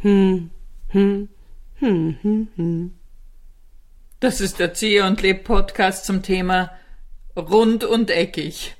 Das ist der Ziehe und Leb Podcast zum Thema rund und eckig.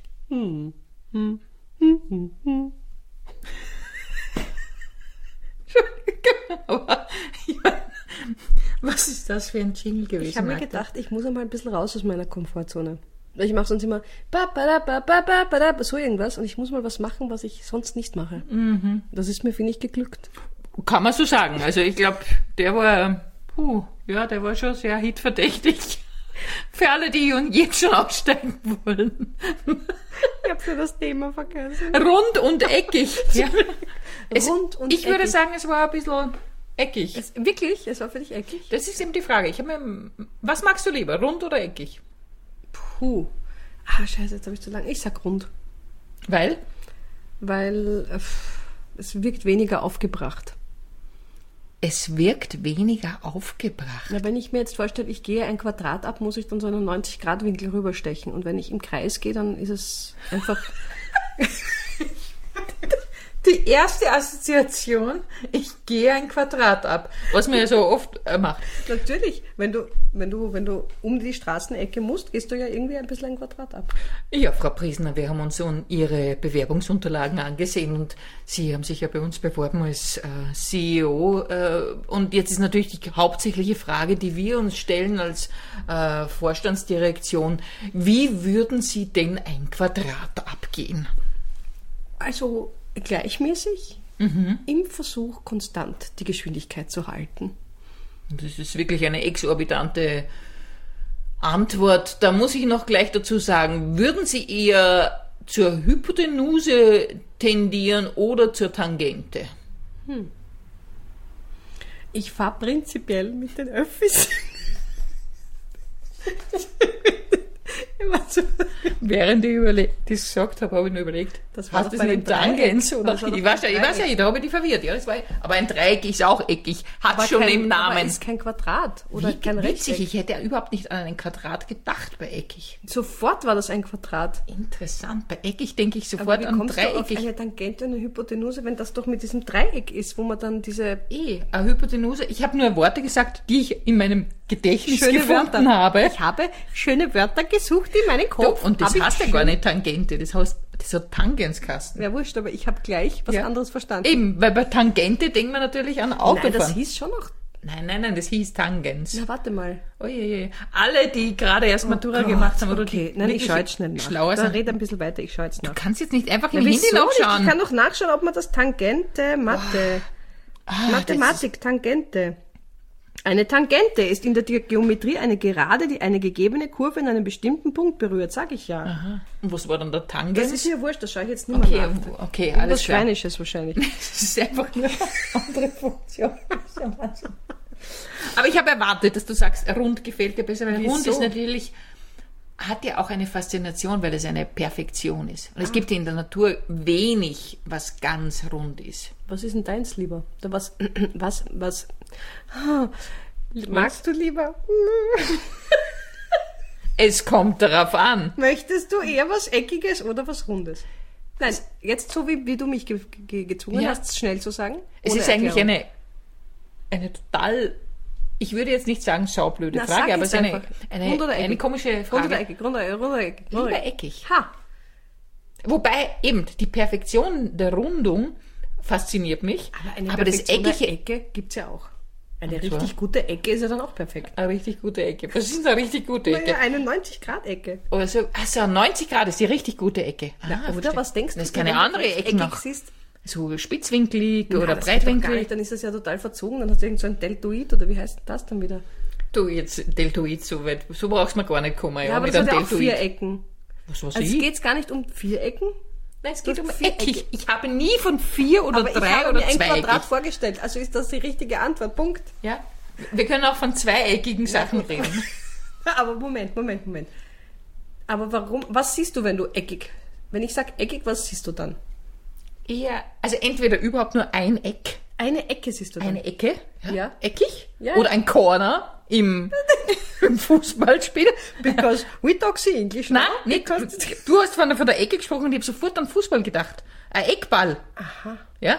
Aber was ist das für ein Jingle gewesen? Ich habe mir gedacht, ich muss einmal ein bisschen raus aus meiner Komfortzone. Ich mache sonst immer so irgendwas und ich muss mal was machen, was ich sonst nicht mache. Das ist mir, finde ich, geglückt. Kann man so sagen. Also ich glaube, der war schon sehr hitverdächtig. Für alle, die jetzt schon aussteigen wollen. Ich habe für das Thema vergessen. Rund und eckig. Ja. Rund und ich würde sagen, es war ein bisschen eckig. Wirklich? Es war für dich eckig? Das ist eben die Frage. Was magst du lieber, rund oder eckig? Scheiße, jetzt habe ich zu lang. Ich sag rund. Weil? Weil es wirkt weniger aufgebracht. Es wirkt weniger aufgebracht. Na, wenn ich mir jetzt vorstelle, ich gehe ein Quadrat ab, muss ich dann so einen 90-Grad-Winkel rüberstechen. Und wenn ich im Kreis gehe, dann ist es einfach... Die erste Assoziation, ich gehe ein Quadrat ab, was man ja so oft macht. Natürlich, wenn du um die Straßenecke musst, gehst du ja irgendwie ein bisschen ein Quadrat ab. Ja, Frau Priesner, wir haben uns Ihre Bewerbungsunterlagen angesehen und Sie haben sich ja bei uns beworben als CEO. Und jetzt ist natürlich die hauptsächliche Frage, die wir uns stellen als Vorstandsdirektion, wie würden Sie denn ein Quadrat abgehen? Also gleichmäßig, im Versuch, konstant die Geschwindigkeit zu halten. Das ist wirklich eine exorbitante Antwort. Da muss ich noch gleich dazu sagen, würden Sie eher zur Hypotenuse tendieren oder zur Tangente? Ich fahre prinzipiell mit den Öffis. Während ich das gesagt habe, habe ich nur überlegt, das war hast du das mit Tangens? Oder? Ich weiß ja, da habe ich die verwirrt. Ja, aber ein Dreieck ist auch eckig, hat aber schon im Namen. Aber ist kein Quadrat oder kein Rechteck. Ich hätte ja überhaupt nicht an ein Quadrat gedacht bei eckig. Sofort war das ein Quadrat. Interessant, bei eckig denke ich sofort an dreieckig. Du auf eine Tangente und eine Hypotenuse, wenn das doch mit diesem Dreieck ist, wo man dann diese... eine Hypotenuse. Ich habe nur Worte gesagt, die ich in meinem Gedächtnis gefunden habe. Ich habe schöne Wörter gesucht in meinen Kopf. Und das heißt ja gar nicht Tangente, das heißt Tangenskasten. Ja, wurscht, aber ich habe gleich was anderes verstanden. Eben, weil bei Tangente denkt man natürlich an Autofahren. Nein, das hieß schon noch... Nein, das hieß Tangens. Na, warte mal. Oje. Alle, die gerade erst Matura gemacht haben, oder okay. Nein, ich schaue jetzt schnell nach. Red ein bisschen weiter, ich schaue jetzt nach. Du kannst jetzt nicht einfach im Handy nachschauen. Ich kann doch nachschauen, ob man das Tangente, Mathe, Mathematik, Tangente. Eine Tangente ist in der Geometrie eine Gerade, die eine gegebene Kurve in einem bestimmten Punkt berührt, sag ich ja. Aha. Und was war dann der Tangens? Das ist mir wurscht, das schaue ich jetzt nicht mehr nach. Okay, alles klar. Schweinisches wahrscheinlich. Das ist einfach nur eine andere Funktion. Aber ich habe erwartet, dass du sagst, rund gefällt dir besser, weil rund ist natürlich, hat ja auch eine Faszination, weil es eine Perfektion ist. Und es gibt in der Natur wenig, was ganz rund ist. Was ist denn deins lieber? Was? Magst du lieber? Es kommt darauf an. Möchtest du eher was Eckiges oder was Rundes? Nein, jetzt so wie du mich gezwungen hast, schnell zu sagen. Es ist eigentlich eine total, ich würde jetzt nicht sagen saublöde Frage, aber es ist eine komische Frage. Rund oder eckig? Lieber eckig. Ha! Wobei eben die Perfektion der Rundung fasziniert mich. Aber das Eckige Ecke gibt's ja auch. Eine richtig gute Ecke ist ja dann auch perfekt. Eine richtig gute Ecke. Was ist eine richtig gute Ecke? Naja, eine 90-Grad-Ecke. Also 90 Grad ist die richtig gute Ecke. Oder was denkst du? Das ist keine andere Ecke noch. Siehst? So spitzwinklig oder das breitwinklig. Dann ist das ja total verzogen. Dann hast du irgend so ein Deltoid oder wie heißt das dann wieder? Du, jetzt Deltoid, so weit, so brauchst du mir gar nicht kommen. Ja, aber das hat ja auch 4 Ecken. Was weiß also geht es gar nicht um 4 Ecken? Nein, es geht um eckig. Ich habe nie von 4 oder 3 oder 2 ich habe mir ein Quadrat vorgestellt. Also ist das die richtige Antwort. Punkt. Ja. Wir können auch von zweieckigen Sachen reden. Aber Moment. Aber warum? Was siehst du, wenn du eckig? Wenn ich sage eckig, was siehst du dann? Eher, also entweder überhaupt nur ein Eck. Eine Ecke siehst du dann? Eine Ecke? Ja. Eckig? Ja. Oder ein Corner im Fußballspiel. Because we talk see English. Nein, nicht. Du hast von der Ecke gesprochen und ich habe sofort an Fußball gedacht. Ein Eckball. Aha. Ja?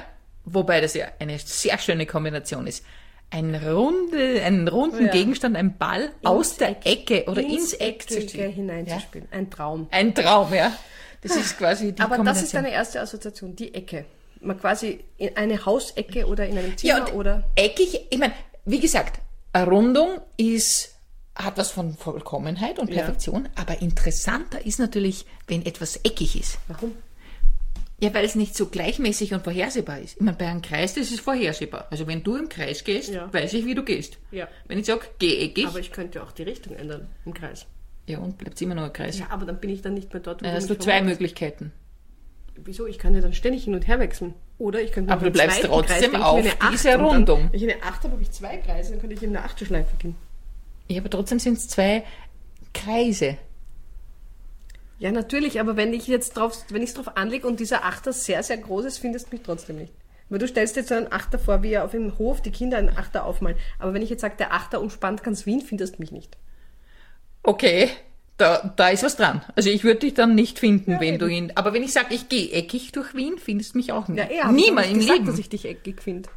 wobei das ja eine sehr schöne Kombination ist. Einen runden Gegenstand, ein Ball aus der Ecke oder ins Eck zu spielen. Hineinzuspielen. Ja? Ein Traum. Ein Traum, ja. Das ist quasi die Aber Kombination. das ist deine erste Assoziation, die Ecke. Man quasi in eine Hausecke oder in einem Zimmer oder... Eckig, ich meine, wie gesagt, eine Rundung hat was von Vollkommenheit und Perfektion, aber interessanter ist natürlich, wenn etwas eckig ist. Warum? Ja, weil es nicht so gleichmäßig und vorhersehbar ist. Ich meine, bei einem Kreis, das ist vorhersehbar. Also wenn du im Kreis gehst, weiß ich, wie du gehst. Ja. Wenn ich sage, geh eckig. Aber ich könnte auch die Richtung ändern im Kreis. Ja, und bleibt immer nur ein Kreis. Ja, aber dann bin ich dann nicht mehr dort, wo Dann hast du zwei Möglichkeiten. Wieso? Ich kann ja dann ständig hin und her wechseln. Oder ich könnte... Aber du bleibst trotzdem auf dieser Rundung. Wenn ich eine 8 habe, habe ich 2 Kreise, dann könnte ich eben eine 8. Schleife gehen. Ja, aber trotzdem sind es 2 Kreise. Ja, natürlich, aber wenn ich es drauf anlege und dieser Achter sehr, sehr groß ist, findest du mich trotzdem nicht. Weil du stellst jetzt so einen Achter vor, wie auf dem Hof die Kinder einen Achter aufmalen. Aber wenn ich jetzt sage, der Achter umspannt ganz Wien, findest du mich nicht. Okay, da ist was dran. Also ich würde dich dann nicht finden, wenn du ihn... Aber wenn ich sage, ich gehe eckig durch Wien, findest du mich auch nicht. Ja, niemand im gesagt, Leben. Dass ich dich eckig finde.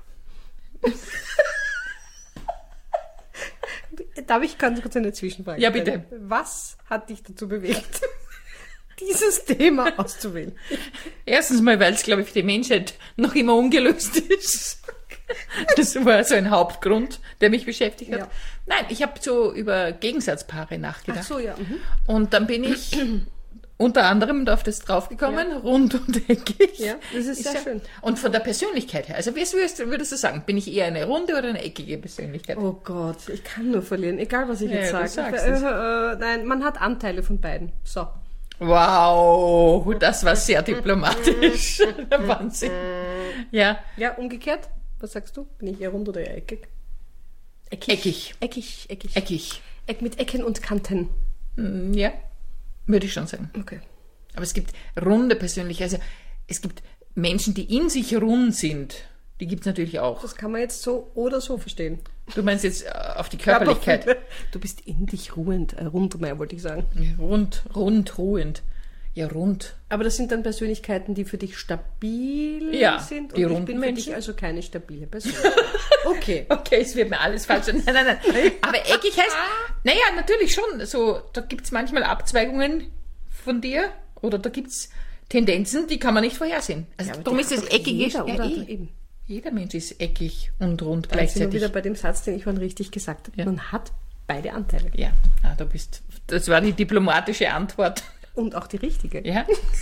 Darf ich ganz kurz eine Zwischenfrage stellen? Ja, bitte. Was hat dich dazu bewegt, dieses Thema auszuwählen? Erstens mal, weil es, glaube ich, für die Menschheit noch immer ungelöst ist. Das war so ein Hauptgrund, der mich beschäftigt hat. Ja. Nein, ich habe so über Gegensatzpaare nachgedacht. Ach so, ja. Und dann bin ich unter anderem auf das draufgekommen, rund und eckig. Ja, das ist sehr schön. Und von der Persönlichkeit her, also wie würdest du sagen, bin ich eher eine runde oder eine eckige Persönlichkeit? Oh Gott, ich kann nur verlieren, egal was ich jetzt sage. Nein, man hat Anteile von beiden. So. Wow, das war sehr diplomatisch. Wahnsinn. Ja. Ja, umgekehrt. Was sagst du? Bin ich eher rund oder eher eckig? Eckig. Eckig. Mit Ecken und Kanten. Ja, würde ich schon sagen. Okay. Aber es gibt runde Persönlichkeiten. Also es gibt Menschen, die in sich rund sind. Die gibt es natürlich auch. Das kann man jetzt so oder so verstehen. Du meinst jetzt auf die Körperlichkeit? Du bist in dich ruhend. Rund mehr, wollte ich sagen. Ruhend. Ja, rund. Aber das sind dann Persönlichkeiten, die für dich stabil sind. Die und runden ich bin für Menschen. dich also keine stabile Person. Okay. Okay, es wird mir alles falsch. Nein. Aber eckig heißt, naja, natürlich schon. So, da gibt es manchmal Abzweigungen von dir oder da gibt es Tendenzen, die kann man nicht vorhersehen. Also darum ist es eckig. Eben. Jeder Mensch ist eckig und rund Da gleichzeitig. sind wir wieder bei dem Satz, den ich vorhin richtig gesagt habe. Ja. Man hat beide Anteile. Ja, das war die diplomatische Antwort. Und auch die richtige. Ja.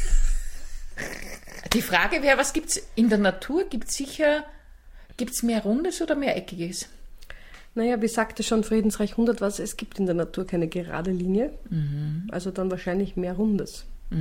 Die Frage wäre, was gibt's in der Natur? Gibt's mehr Rundes oder mehr Eckiges? Naja, wie sagte schon Friedensreich 100 was, es gibt in der Natur keine gerade Linie. Also dann wahrscheinlich mehr Rundes.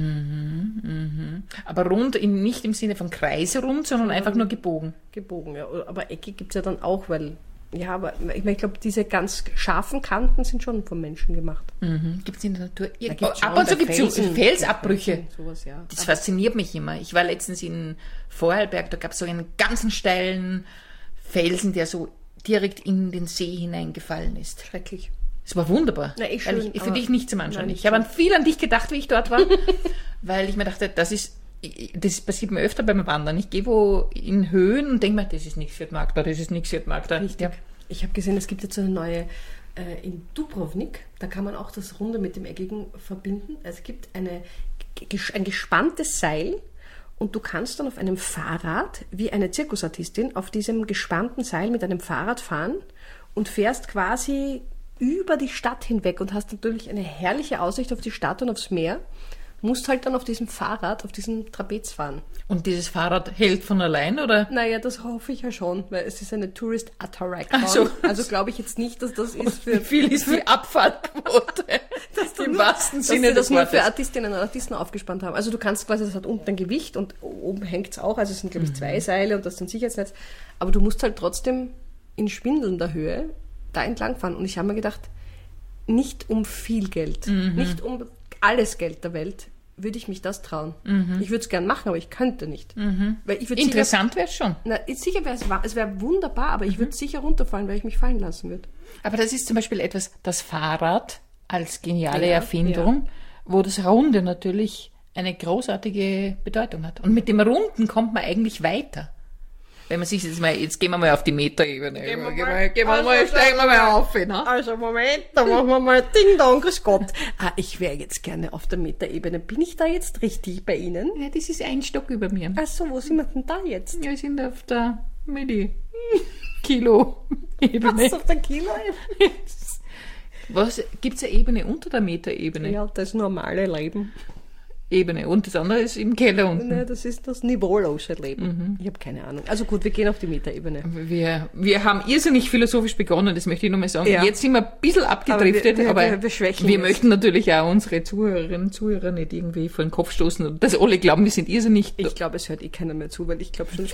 Aber rund nicht im Sinne von kreisrund, sondern einfach nur gebogen. Gebogen, ja. Aber eckig gibt es ja dann auch, weil... Ja, aber ich glaube, diese ganz scharfen Kanten sind schon vom Menschen gemacht. Gibt es in der Natur? Ab Ab und zu gibt es Felsabbrüche. Sowas, ja. Das fasziniert mich immer. Ich war letztens in Vorarlberg, da gab es so einen ganzen steilen Felsen, der so direkt in den See hineingefallen ist. Schrecklich. Es war wunderbar. Na, schön, für dich nicht zum Anschauen. Nein, ich habe viel an dich gedacht, wie ich dort war, weil ich mir dachte, das passiert mir öfter beim Wandern. Ich gehe wo in Höhen und denke mir, das ist nichts für die Magda, das ist nichts für die Magda. Richtig. Ja. Ich habe gesehen, es gibt jetzt eine neue in Dubrovnik, da kann man auch das Runde mit dem Eckigen verbinden. Es gibt ein gespanntes Seil und du kannst dann auf einem Fahrrad, wie eine Zirkusartistin, auf diesem gespannten Seil mit einem Fahrrad fahren und fährst quasi über die Stadt hinweg und hast natürlich eine herrliche Aussicht auf die Stadt und aufs Meer. Musst halt dann auf diesem Fahrrad, auf diesem Trapez fahren. Und dieses Fahrrad hält von allein, oder? Naja, das hoffe ich ja schon, weil es ist eine Tourist Attraction. So. Also glaube ich jetzt nicht, dass das ist für... Wie viel ist die Abfahrtquote? Im wahrsten Sinne des Wortes. Wortes. Nur für Artistinnen und Artisten aufgespannt haben. Also du kannst quasi, das hat unten ein Gewicht und oben hängt es auch, also es sind glaube ich 2 Seile und das ist ein Sicherheitsnetz. Aber du musst halt trotzdem in schwindelnder Höhe da entlang fahren. Und ich habe mir gedacht, nicht um viel Geld, nicht um alles Geld der Welt, würde ich mich das trauen. Ich würde es gern machen, aber ich könnte nicht. Weil ich Interessant wäre es schon. Na, sicher es wäre wunderbar, aber ich würde sicher runterfallen, weil ich mich fallen lassen würde. Aber das ist zum Beispiel etwas, das Fahrrad als geniale Erfindung, wo das Runde natürlich eine großartige Bedeutung hat. Und mit dem Runden kommt man eigentlich weiter. wenn man sich jetzt gehen wir mal auf die Metaebene. Steigen wir mal auf, ne? Also Moment, da machen wir mal Ding Dong, grüß Gott. Ich wäre jetzt gerne auf der Metaebene. Bin ich da jetzt richtig bei Ihnen? Ja, das ist ein Stock über mir. Ach so, wo sind wir denn da jetzt? Wir sind auf der Kilo-Ebene. Was, auf der Kilo-Ebene? Was, gibt's eine Ebene unter der Metaebene? Ja, das normale Leben. Ebene. Und das andere ist im Keller unten. Nein, das ist das niveaulose Leben. Ich habe keine Ahnung. Also gut, wir gehen auf die Metaebene. Wir haben irrsinnig philosophisch begonnen, das möchte ich nochmal sagen. Ja. Jetzt sind wir ein bisschen abgedriftet, aber wir schwächen wir jetzt. möchten natürlich auch unsere Zuhörerinnen und Zuhörer nicht irgendwie vor den Kopf stoßen und dass alle glauben, wir sind irrsinnig. Ich glaube, es hört keiner mehr zu, weil ich glaube schon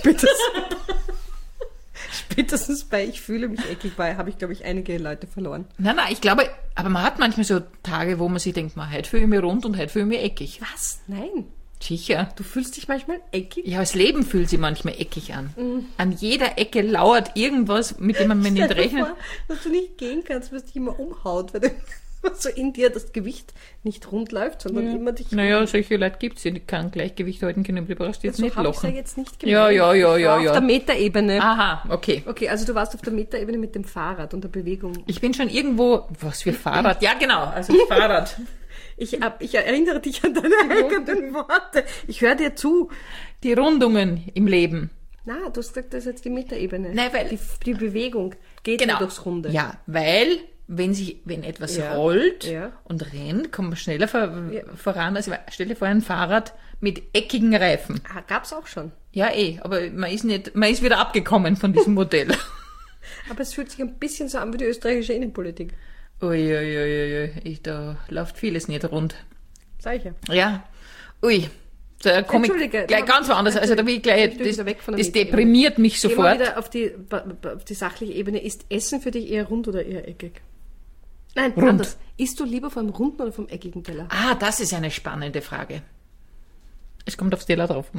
spätestens bei ich fühle mich eckig, habe ich, glaube ich, einige Leute verloren. Nein, ich glaube, aber man hat manchmal so Tage, wo man sich denkt, heute fühle ich mich rund und heute fühle ich mich eckig. Was? Nein. Sicher. Du fühlst dich manchmal eckig? Ja, das Leben fühlt sich manchmal eckig an. An jeder Ecke lauert irgendwas, mit dem man nicht Stell dir rechnet. vor, dass du nicht gehen kannst, was dich immer umhaut, weil du so in dir das Gewicht nicht rund läuft, sondern immer dich... Naja, solche Leute gibt's, die kein Gleichgewicht halten können, du brauchst jetzt so nicht habe ich ja lachen. jetzt nicht Ja. Ich war auf der Metaebene. Aha, okay. Okay, also du warst auf der Metaebene mit dem Fahrrad und der Bewegung. Ich bin schon irgendwo, was für Fahrrad? Ja, genau, also Fahrrad. Ich erinnere dich an deine eigenen Worte. Ich höre dir zu. Die Rundungen im Leben. Na, du hast gesagt, das ist jetzt die Metaebene. Nein, weil... Die Bewegung geht Genau. nur durchs Runde. Ja, weil... Wenn etwas Ja. rollt Ja. und rennt, kommt man schneller voran. Also stell dir vor, ein Fahrrad mit eckigen Reifen. Gab's auch schon. Ja, aber man ist wieder abgekommen von diesem Modell. Aber es fühlt sich ein bisschen so an wie die österreichische Innenpolitik. Ui, da läuft vieles nicht rund. Sag ich ja. Ja, ui. Da komme ich Entschuldige, gleich ganz woanders. Also da will ich gleich, Ich wieder weg von der das Metaebene. deprimiert mich Gehen wir sofort. wieder auf die sachliche Ebene. Ist Essen für dich eher rund oder eher eckig? Nein, Rund. anders. Isst du lieber vom runden oder vom eckigen Teller? Ah, das ist eine spannende Frage. Es kommt aufs Teller drauf.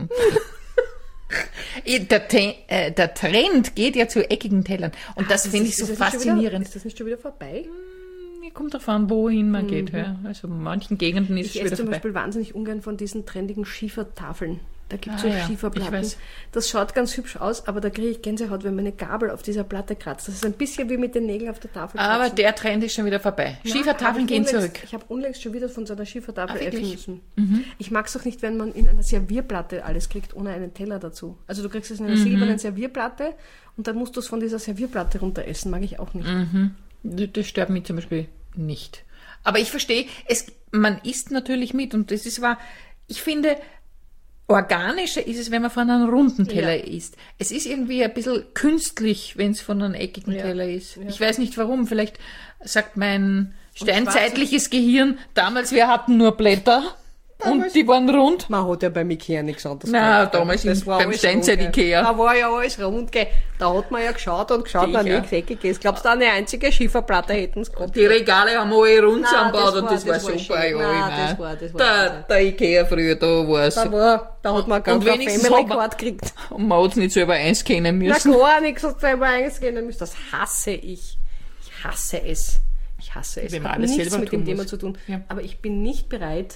Der Trend geht ja zu eckigen Tellern. Und das finde ich so faszinierend. Ist das nicht schon wieder vorbei? Kommt drauf an, wohin man geht. Ja. Also in manchen Gegenden ist Ich es esse wieder zum vorbei. Beispiel wahnsinnig ungern von diesen trendigen Schiefertafeln. Da gibt es Ah, so ja, Schieferplatten. ich weiß. Das schaut ganz hübsch aus, aber da kriege ich Gänsehaut, wenn meine Gabel auf dieser Platte kratzt. Das ist ein bisschen wie mit den Nägeln auf der Tafel Aber kratzen. der Trend ist schon wieder vorbei. Ja, Schiefertafeln gehen zurück. Ich habe unlängst schon wieder von so einer Schiefertafel essen wirklich? müssen. Ich mag es auch nicht, wenn man in einer Servierplatte alles kriegt, ohne einen Teller dazu. Also du kriegst es in einer silbernen Servierplatte und dann musst du es von dieser Servierplatte runter essen. Mag ich auch nicht. Das stört mich zum Beispiel nicht. Aber ich verstehe, man isst natürlich mit und das ist wahr. Ich finde, organischer ist es, wenn man von einem runden Teller isst. Es ist irgendwie ein bisschen künstlich, wenn es von einem eckigen Teller ist. Ich weiß nicht warum. Vielleicht sagt mein steinzeitliches Gehirn, damals wir hatten nur Blätter und die waren rund. Man hat ja beim Ikea nichts anderes Na, gekauft. damals Das war beim alles Steinzeit rund, gell. Ikea. Da war ja alles rund, gell. Da hat man ja geschaut, na Sicher. nichts Eckiges. Glaubst du, eine einzige Schieferplatte hätten sie gehabt? Die Regale haben alle rund Nein, zusammengebaut das und war- das war das war super. schön. Ja, Nein, ich mein, das war der Ikea früher, da war's. Da hat man ganz Und eine wenigstens Family hat man- Card gekriegt. Und man hat's nicht selber einscannen Na müssen. gar nichts hat selber eingehen müssen. Das hasse ich. Ich hasse es. Wenn man Hat alles nichts selber mit tun dem Thema muss. zu tun. Ja. Aber ich bin nicht bereit,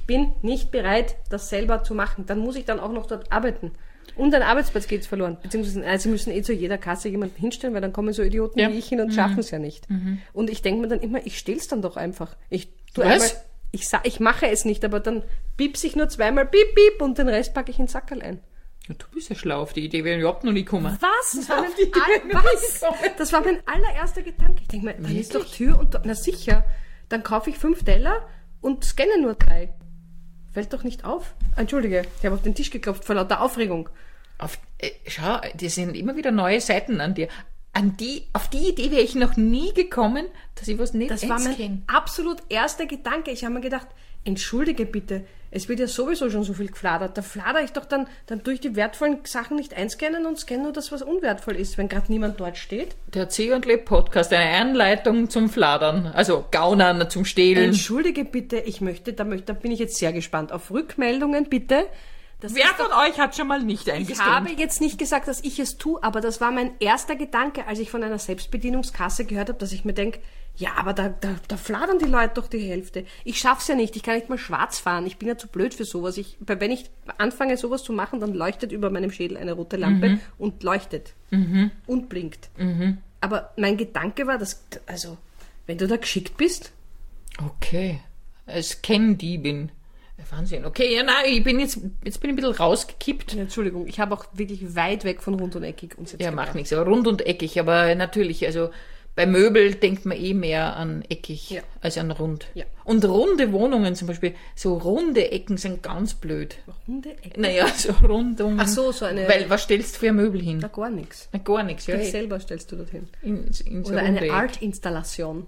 das selber zu machen. Dann muss ich dann auch noch dort arbeiten. Und ein Arbeitsplatz geht verloren. Beziehungsweise, sie müssen zu jeder Kasse jemanden hinstellen, weil dann kommen so Idioten Ja. wie ich hin und schaffen es ja nicht. Und ich denke mir dann immer, ich stelle es dann doch einfach. Was? Ich mache es nicht, aber dann piepse ich nur zweimal piep, piep und den Rest packe ich in den Sackerl ein. Ja, du bist ja schlau, auf die Idee wäre ich überhaupt noch nie gekommen. Was? Das war, Auf die Idee bin ich was? gekommen. Das war mein allererster Gedanke. Ich denke mir, dann ist doch Tür und Tor. Na sicher. Dann kaufe ich 5 Teller und scanne nur 3. Fällt doch nicht auf. Entschuldige, ich habe auf den Tisch geklopft vor lauter Aufregung. Schau, das sind immer wieder neue Seiten an dir. Auf die Idee wäre ich noch nie gekommen, dass ich was nicht Das war mein einscanne. absolut erster Gedanke. Ich habe mir gedacht, entschuldige bitte, es wird ja sowieso schon so viel gefladert. Da fladere ich doch dann durch die wertvollen Sachen nicht einscannen und scanne nur das, was unwertvoll ist, wenn gerade niemand dort steht. Der C und Leb Podcast, eine Anleitung zum Fladern, also Gaunern, zum Stehlen. Entschuldige bitte, da bin ich jetzt sehr gespannt. Auf Rückmeldungen bitte, Wer von euch hat schon mal nicht Ich eingescannt? habe jetzt nicht gesagt, dass ich es tue, aber das war mein erster Gedanke, als ich von einer Selbstbedienungskasse gehört habe, dass ich mir denke, ja, aber da fladern die Leute doch die Hälfte. Ich schaff's ja nicht, ich kann nicht mal schwarz fahren, ich bin ja zu blöd für sowas. Wenn ich anfange, sowas zu machen, dann leuchtet über meinem Schädel eine rote Lampe und leuchtet und blinkt. Aber mein Gedanke war, dass, also, wenn du da geschickt bist... Okay, Scan-Diebin. Wahnsinn. Okay, ja, nein, jetzt bin ich ein bisschen rausgekippt. Ja, Entschuldigung, ich habe auch wirklich weit weg von rund und eckig uns jetzt Ja, gebracht. macht nichts, aber rund und eckig. Aber natürlich, also bei Möbel denkt man mehr an eckig als an rund. Ja. Und runde Wohnungen zum Beispiel, so runde Ecken sind ganz blöd. Runde Ecke? Naja, so Rundungen. Ach so eine... Weil, was stellst du für ein Möbel hin? Na, gar nichts. Na, gar nichts, ja. Dich selber stellst du dorthin. In so Oder runde eine Eck. Art-Installation.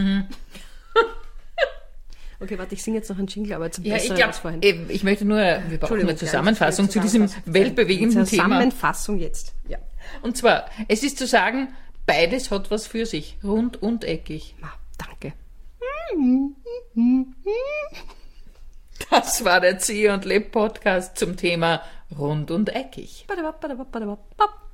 Okay, warte, ich singe jetzt noch einen Jingle, aber jetzt Ja, ich besser glaube, als vorhin. ich möchte nur, wir brauchen Entschuldigung, eine Zusammenfassung zu diesem Zusammenfassung. weltbewegenden Thema. Zusammenfassung jetzt. Ja. Und zwar, es ist zu sagen, beides hat was für sich, rund und eckig. Ah, danke. Das war der Zieh und Leb Podcast zum Thema rund und eckig. Badabab, badabab, badabab, bap.